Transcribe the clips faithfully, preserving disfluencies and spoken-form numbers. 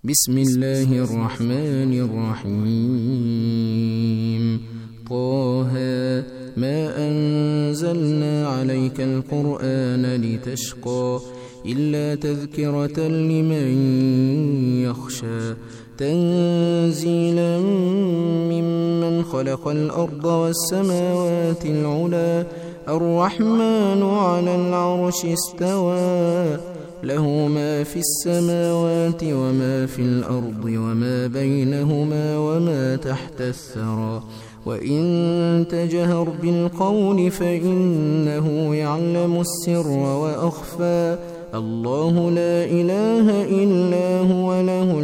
بسم الله الرحمن الرحيم. طه ما أنزلنا عليك القرآن لتشقى إلا تذكرة لمن يخشى تنزيلا ممن خلق الأرض والسماوات العلى الرحمن على العرش استوى له ما في السماوات وما في الأرض وما بينهما وما تحت الثرى وإن تجهر بالقول فإنه يعلم السر وأخفى الله لا إله إلا هو له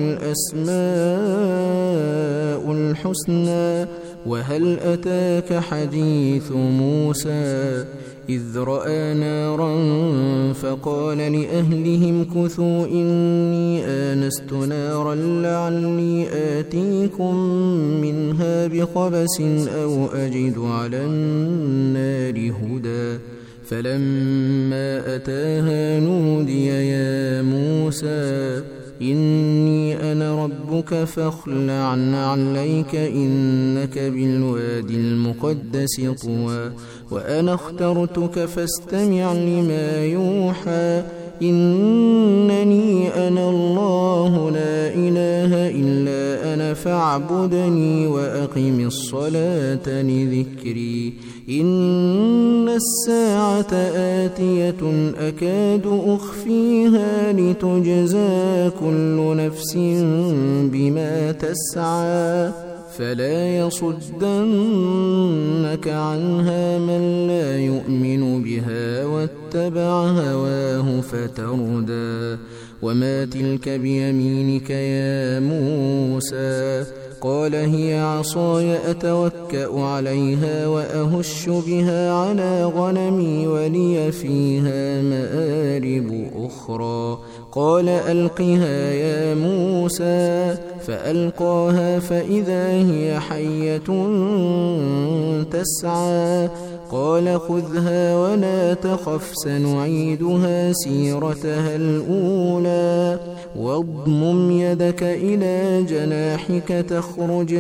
الأسماء الحسنى. وهل أتاك حديث موسى إذ رأى نارا فقال لأهلهم كثوا إني آنست نارا لعلي آتيكم منها بقبس أو أجد على النار هدى فلما أتاها نودي يا موسى إني أنا ربك فاخلع عليك إنك بالوادي المقدس طوى وأنا اخترتك فاستمع لما يوحى إنني أنا الله لا إله إلا أنا فاعبدني وأقم الصلاة لذكري إن الساعة آتية أكاد أخفيها لتجزى كل نفس بما تسعى فلا يصدنك عنها من لا يؤمن بها واتبع هواه فتردى. وما تلك بيمينك يا موسى قال هي عصاي أتوكأ عليها وأهش بها على غنمي ولي فيها مآرب أخرى قال ألقها يا موسى فألقاها فإذا هي حية تسعى قال خذها ولا تخف سنعيدها سيرتها الأولى واضمم يدك إلى جناحك تخرج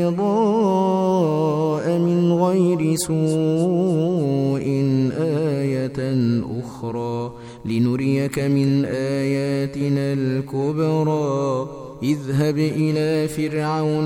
بيضاء من غير سوء آية أخرى لنريك من آياتنا الكبرى اذهب إلى فرعون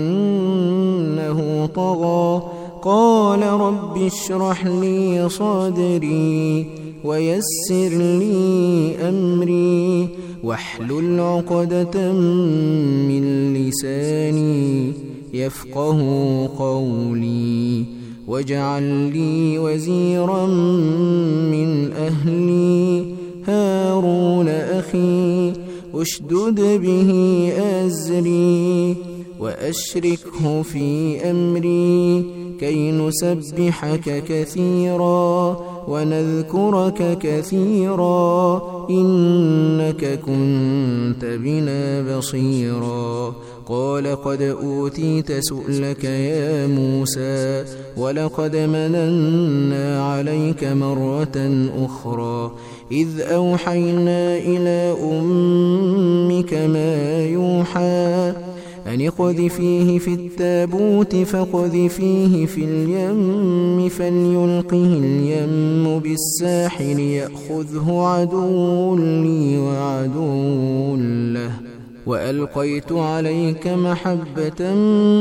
إنه طغى قال رب اشرح لي صدري ويسر لي أمري واحلل عقدة من لساني يفقه قولي واجعل لي وزيرا من أهلي هارون أخي اشدد به أزري وأشركه في أمري كي نسبحك كثيرا ونذكرك كثيرا إنك كنت بنا بصيرا قال قد أوتيت سؤلك يا موسى ولقد مننا عليك مرة أخرى إذ أوحينا إلى أمك ما يوحى أن اقذفيه في التابوت فاقذفيه في اليم فليلقه اليم بالساحل يأخذه عدو لي وعدو له وألقيت عليك محبة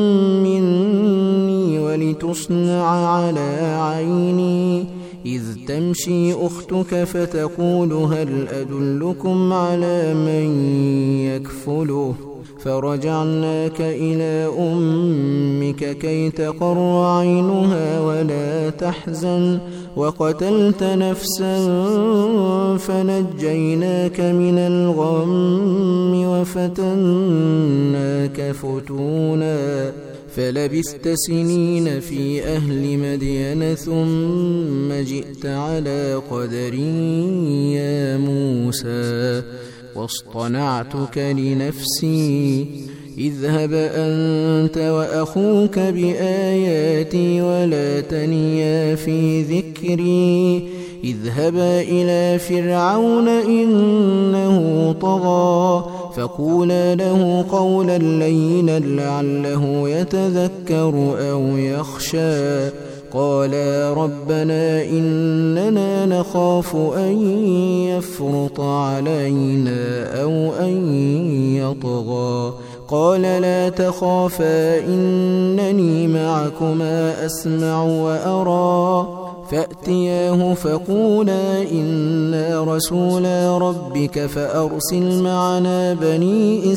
مني ولتصنع على عيني إذ تمشي أختك فتقول هل أدلكم على من يكفله فرجعناك إلى أمك كي تقر عينها ولا تحزن وقتلت نفسا فنجيناك من الغم وفتناك فتونا فلبثت سنين في أهل مدين ثم جئت على قدري يا موسى واصطنعتك لنفسي اذهب أنت وأخوك بآياتي ولا تنيا في ذكري اذهبا إلى فرعون إنه طغى فقولا له قولا لينا لعله يتذكر أو يخشى قالا ربنا إننا نخاف أن يفرط علينا أو أن يطغى قال لا تخافا إنني معكما أسمع وأرى فأتياه فقولا إنا رسولا ربك فأرسل معنا بني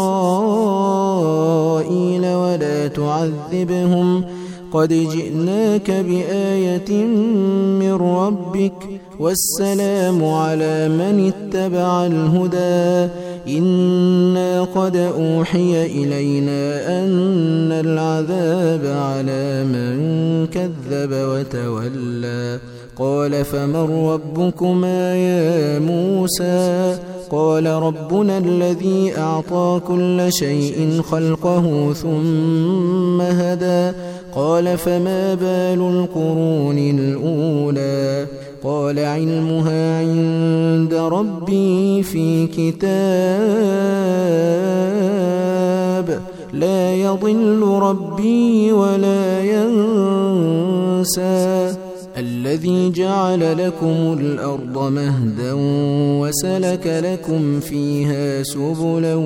إسرائيل ولا تعذبهم قد جئناك بآية من ربك والسلام على من اتبع الهدى إنا قد أوحي إلينا أن العذاب على من كذب وتولى قال فمن ربكما يا موسى قال ربنا الذي أعطى كل شيء خلقه ثم هدى قال فما بال القرون الأولى قال علمها عند ربي في كتاب لا يضل ربي ولا ينسى الذي جعل لكم الأرض مهدا وسلك لكم فيها سبلا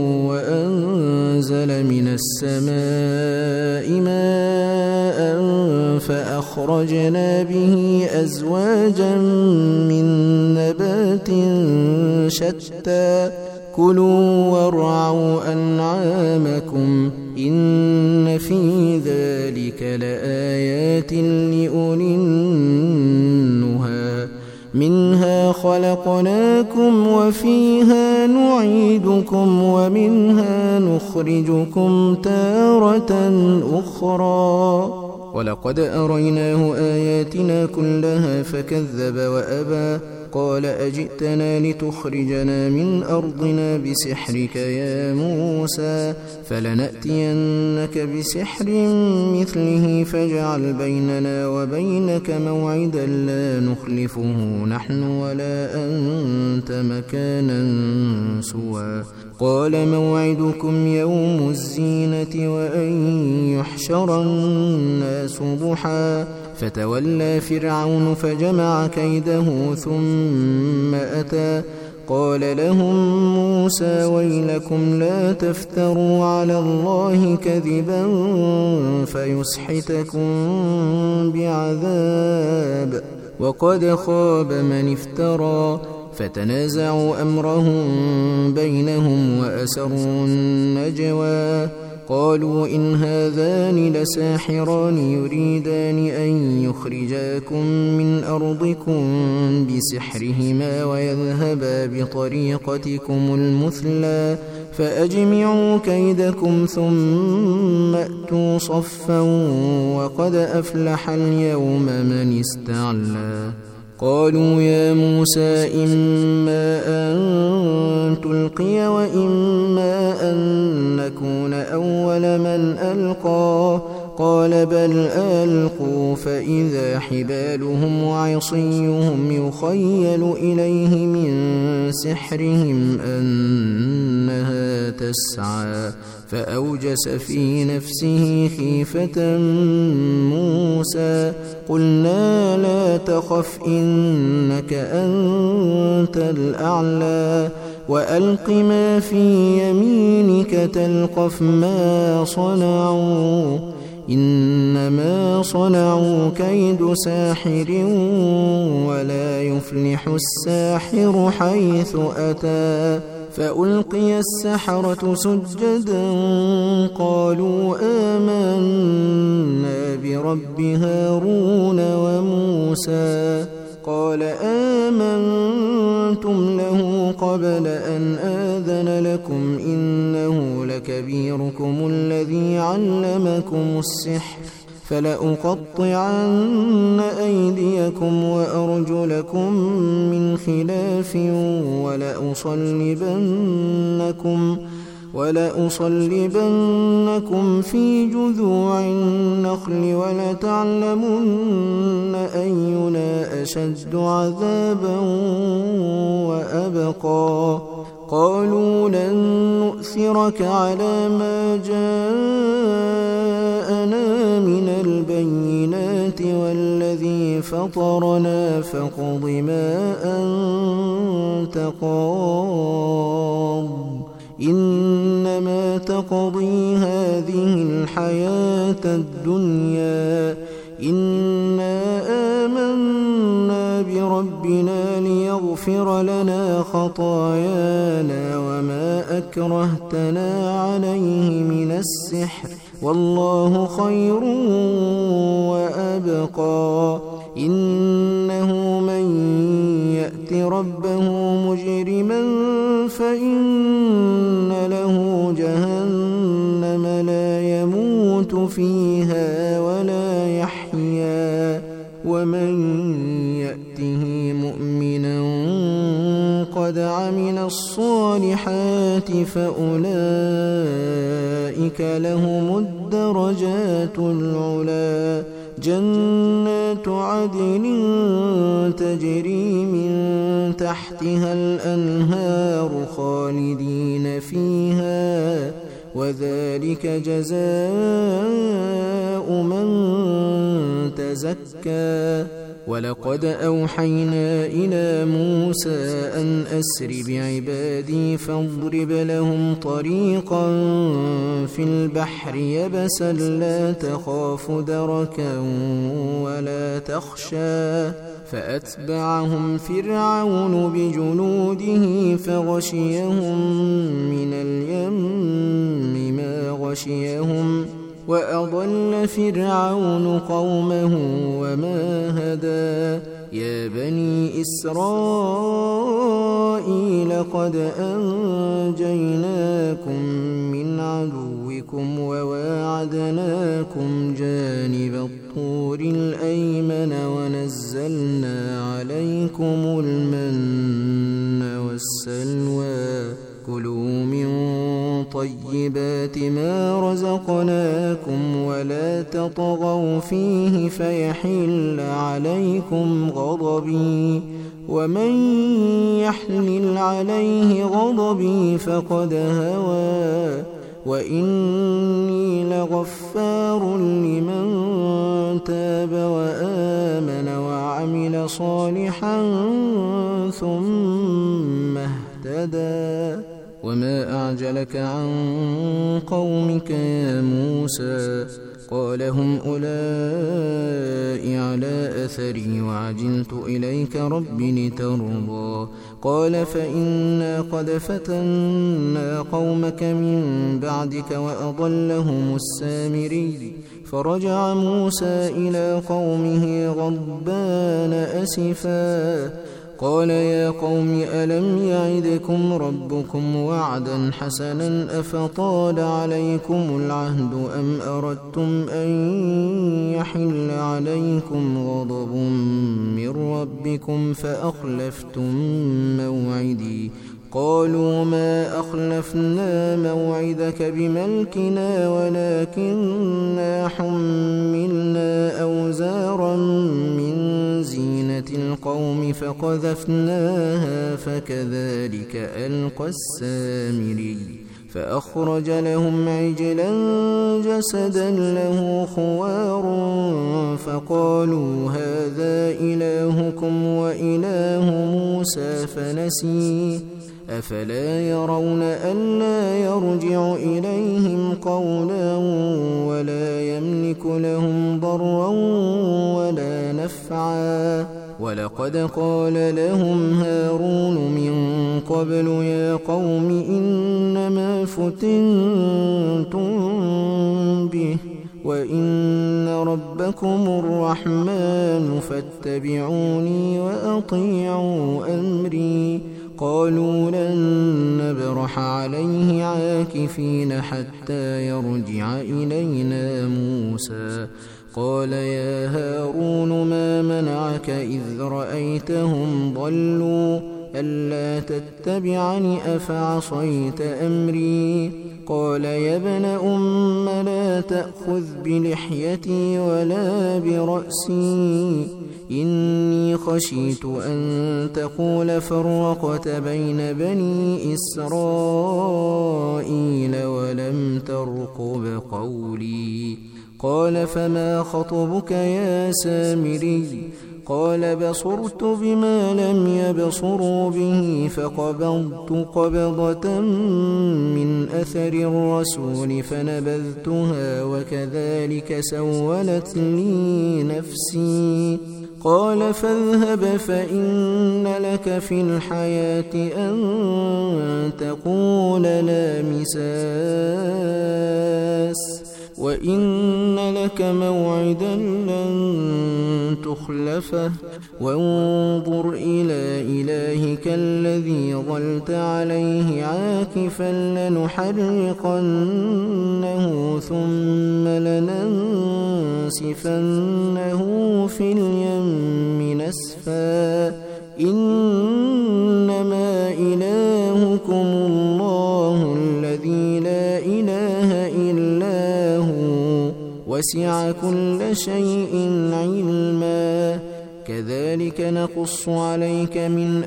وأنزل من السماء ماء فأخرجنا به أزواجا من نبات شتى كلوا وارعوا أنعامكم إن في ذلك لآيات لأولي النهى منها خلقناكم وفيها نعيدكم ومنها نخرجكم تارة أخرى ولقد أريناه آياتنا كلها فكذب وأبى قال أجئتنا لتخرجنا من أرضنا بسحرك يا موسى فلنأتينك بسحر مثله فاجعل بيننا وبينك موعدا لا نخلفه نحن ولا أنت مكانا سوى قال موعدكم يوم الزينة وأن يحشر الناس ضحى فتولى فرعون فجمع كيده ثم أتى قال لهم موسى ويلكم لا تفتروا على الله كذبا فيسحتكم بعذاب وقد خاب من افترى فتنازعوا أمرهم بينهم وأسروا النجوى قالوا إن هذان لساحران يريدان أن يخرجاكم من أرضكم بسحرهما ويذهبا بطريقتكم المثلى فأجمعوا كيدكم ثم أتوا صفا وقد أفلح اليوم من استعلى قالوا يا موسى إما أن تلقي وإما أن نكون أول من ألقى قال بل ألقوا فإذا حبالهم وعصيهم يخيل إليه من سحرهم أنها تسعى فأوجس في نفسه خيفة موسى قلنا لا تخف إنك أنت الأعلى وألق ما في يمينك تلقف ما صنعوا إنما صنعوا كيد ساحر ولا يفلح الساحر حيث أتى فألقي السحرة سجدا قالوا آمنا برب هارون وموسى قال آمنتم له قبل أن آذن لكم إنه لكبيركم الذي علمكم السحر فلأقطعن أيديكم وأرجلكم من خلاف ولأصلبنكم ولأصلبنكم في جذوع النخل ولتعلمن أينا أشد عذابا وأبقى قالوا لن نؤثرك على ما جاءنا من البينات والذي فطرنا فاقض ما أنت قاض إنما تقضي هذه الحياة الدنيا إنا آمنا بربنا ليغفر لنا خطايانا وما أكرهتنا عليه من السحر والله خير وأبقى إنه من يأت ربه مجرما فإن له جهنم لا يموت فيها ولا يحيا ومن يأته مؤمنا قد عمل الصالحات فأولئك لهم الدرجات العلا جنات عدن تجري من تحتها الأنهار خالدين فيها وذلك جزاء من تزكى ولقد أوحينا إلى موسى أن أسر بعبادي فاضرب لهم طريقا في البحر يبسا لا تخاف دركا ولا تخشى فأتبعهم فرعون بجنوده فغشيهم من اليم ما غشيهم وأضل فرعون قومه وما هدى يا بني إسرائيل قد أنجيناكم من عدوكم وواعدناكم جانب الطور الأيمن ونزلنا عليكم المن والسلوى كلوا من طيبات ما رزقناكم ولا تطغوا فيه فيحل عليكم غضبي ومن يحلل عليه غضبي فقد هوى وإني لغفار لمن تاب وآمن وعمل صالحا ثم اهتدى وما أعجلك عن قومك يا موسى قال هم أولئك على أثري وعجلت إليك رب لترضى قال فإنا قد فتنا قومك من بعدك وأضلهم السامري فرجع موسى إلى قومه غضبان أسفا قال يا قوم ألم يعدكم ربكم وعدا حسنا أفطال عليكم العهد أم أردتم أن يحل عليكم غضب من ربكم فأخلفتم موعدي قالوا ما أخلفنا موعدك بملكنا ولكننا حملنا أوزارا من زينة القوم فقذفناها فكذلك ألقى السامري فأخرج لهم عجلا جسدا له خوار فقالوا هذا إلهكم وإله موسى فنسي أفلا يرون ألا يرجع إليهم قولا ولا يملك لهم ضرا ولا نفعا ولقد قال لهم هارون من قبل يا قوم إنما فتنتم به وإن ربكم الرحمن فاتبعوني وأطيعوا أمري قالوا لن نبرح عليه عاكفين حتى يرجع إلينا موسى قال يا هارون ما منعك إذ رأيتهم ضلوا ألا تتبعني أفعصيت أمري قال يا ابن أم لا تأخذ بلحيتي ولا برأسي إني خشيت أن تقول فرقت بين بني إسرائيل ولم ترقب قولي. قال فما خطبك يا سامري؟ قال بصرت بما لم يبصروا به فقبضت قبضة من أثر الرسول فنبذتها وكذلك سولت لي نفسي. قال فاذهب فإن لك في الحياة أن تقول لا مساس وإن لك موعدا لن تخلفه وانظر إلى إلهك الذي ظلت عليه عاكفا لنحرقنه ثم لننسفنه في اليم نسفا. إنما إلهكم الله الذي لا إله إلا هو وسع كل شيء علما. كذلك نقص عليك من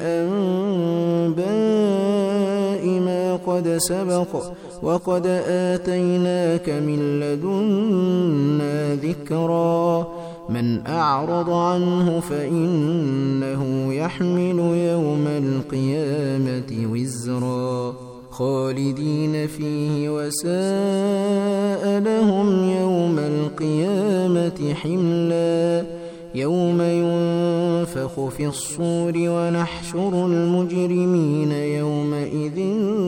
أنباء ما قد سبق وقد آتيناك من لدنا ذكرا. من أعرض عنه فإنه يحمل يوم القيامة وزرا خالدين فيه وساء لهم يوم القيامة حملا. يوم ينفخ في الصور ونحشر المجرمين يومئذ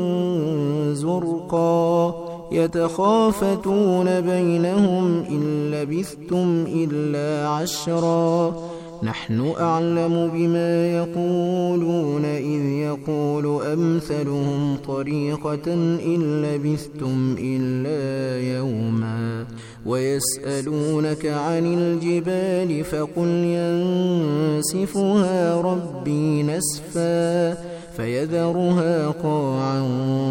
زرقا يتخافتون بينهم إن لبثتم إلا عشرا. نحن أعلم بما يقولون إذ يقول أمثلهم طريقة إن لبثتم إلا يوما. ويسألونك عن الجبال فقل ينسفها ربي نسفا فيذرها قاعا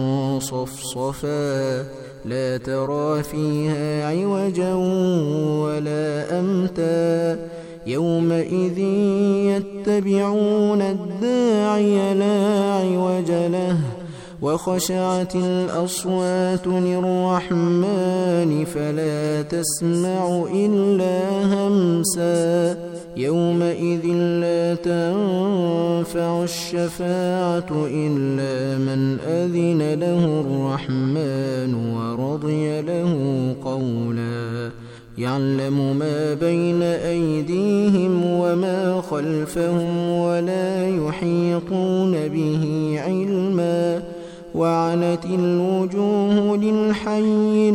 صفصفا لا ترى فيها عوجا ولا أمتا. يومئذ يتبعون الداعي لا عوج له وخشعت الأصوات للرحمن فلا تسمع إلا همسا. يومئذ لا تنفع الشفاعة إلا من أذن له الرحمن ورضي له قولا. يعلم ما بين أيديهم وما خلفهم ولا يحيطون به علما. وعنت الوجوه للحي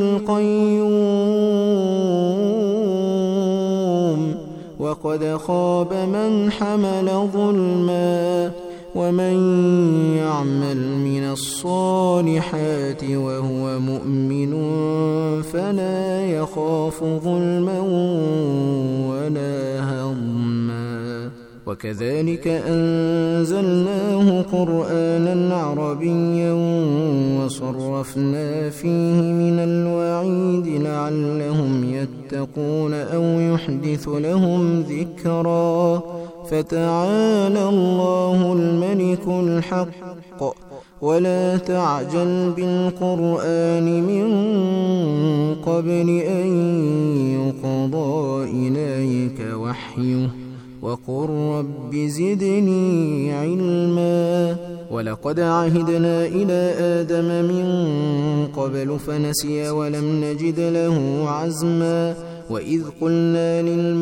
القيوم وقد خاب من حمل ظلما. ومن يعمل من الصالحات وهو مؤمن فلا يخاف ظلما ولا هضما. وكذلك أنزلناه قرآنا عربيا وصرفنا فيه من الوعيد لعلهم يتقون أو يحدث لهم ذكرا. فتعالى الله الملك الحق ولا تعجل بالقرآن من قبل أن يقضى إليك وحيه وقل رب زدني علما. ولقد عهدنا إلى آدم من قبل فنسي ولم نجد له عزما. وإذ قلنا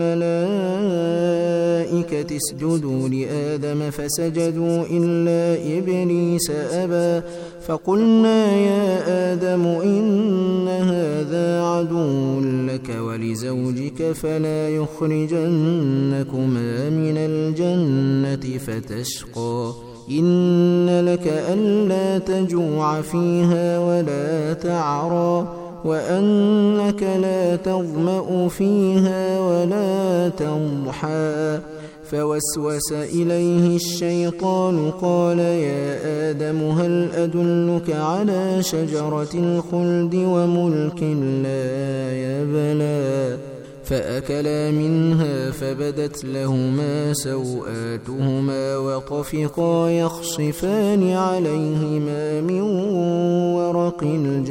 للملائكة اسجدوا لآدم فسجدوا إلا إبليس أبى. فقلنا يا آدم إن هذا عدو لك ولزوجك فلا يخرجنكما من الجنة فتشقى. إن لك ألا تجوع فيها ولا تعرى وأنك لا تظمأ فيها ولا تضحى. فوسوس إليه الشيطان قال يا آدم هل أدلك على شجرة الخلد وملك لا يبلى. فأكلا منها فبدت لهما سوآتهما وطفقا يخصفان عليهما من ورق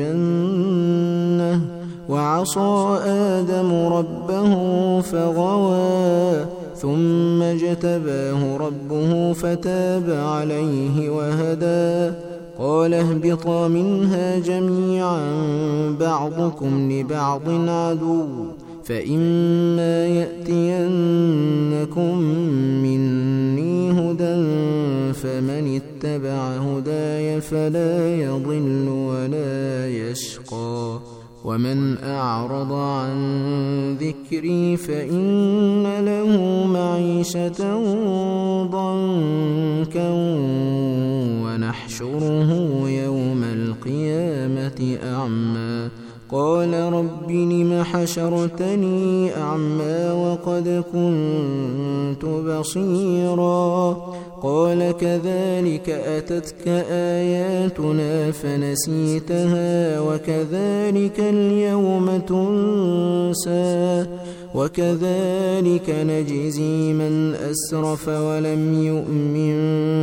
الجنة وعصى آدم ربه فغوى ثم اجتباه ربه فتاب عليه وهدى قال اهبطا منها جميعا بعضكم لبعض عدو فإما يأتينكم مني هدى فمن اتبع هداي فلا يضل ولا يشقى ومن أعرض عن ذكري فإن له معيشة ضنكا ونحشره يوم القيامة أعمى قال رب لم حشرتني أعمى وقد كنت بصيرا قال كذلك أتتك آياتنا فنسيتها وكذلك اليوم تنسى وكذلك نجزي من أسرف ولم يؤمن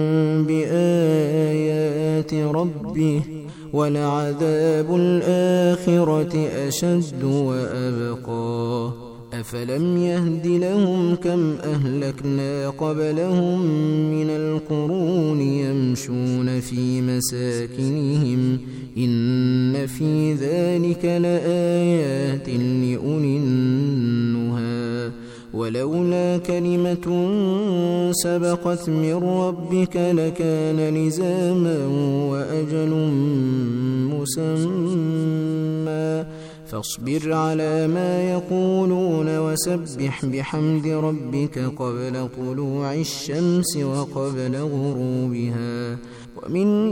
بآيات ربه ولعذاب الآخرة أشد وأبقى أفلم يهد لهم كم أهلكنا قبلهم من القرون يمشون في مساكنهم إن في ذلك لآيات لأولي النهى ولولا كلمة سبقت من ربك لكان لزاما وأجل مسمى فاصبر على ما يقولون وسبح بحمد ربك قبل طلوع الشمس وقبل غروبها ومن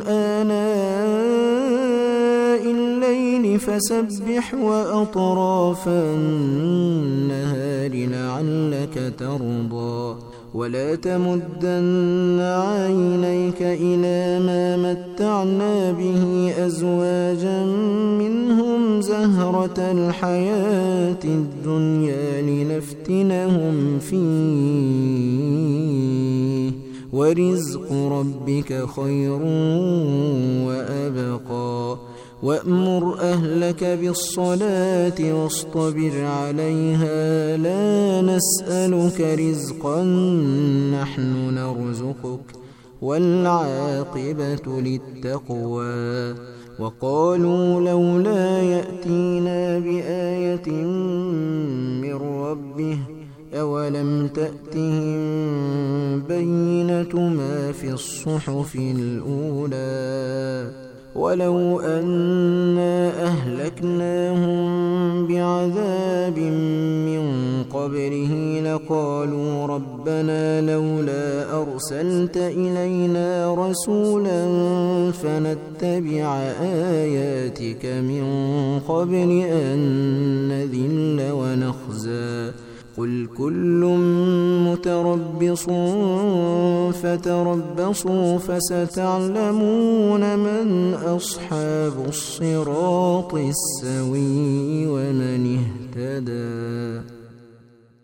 آناء الليل فسبح وأطراف النهار لعلك ترضى ولا تمدن عينيك إلى ما متعنا به أزواجا منهم زهرة الحياة الدنيا لنفتنهم فيه ورزق ربك خير وأبقى وأمر أهلك بالصلاة واصطبر عليها لا نسألك رزقا نحن نرزقك والعاقبة للتقوى وقالوا لولا يأتينا بآية من ربه أولم تأتهم بينة ما في الصحف الأولى ولو أنا أهلكناهم بعذاب من قبله لقالوا ربنا لولا أرسلت إلينا رسولا فنتبع آياتك من قبل أن نذل ونخزى قل كل متربص فتربصوا فستعلمون من أصحاب الصراط السوي ومن اهتدى.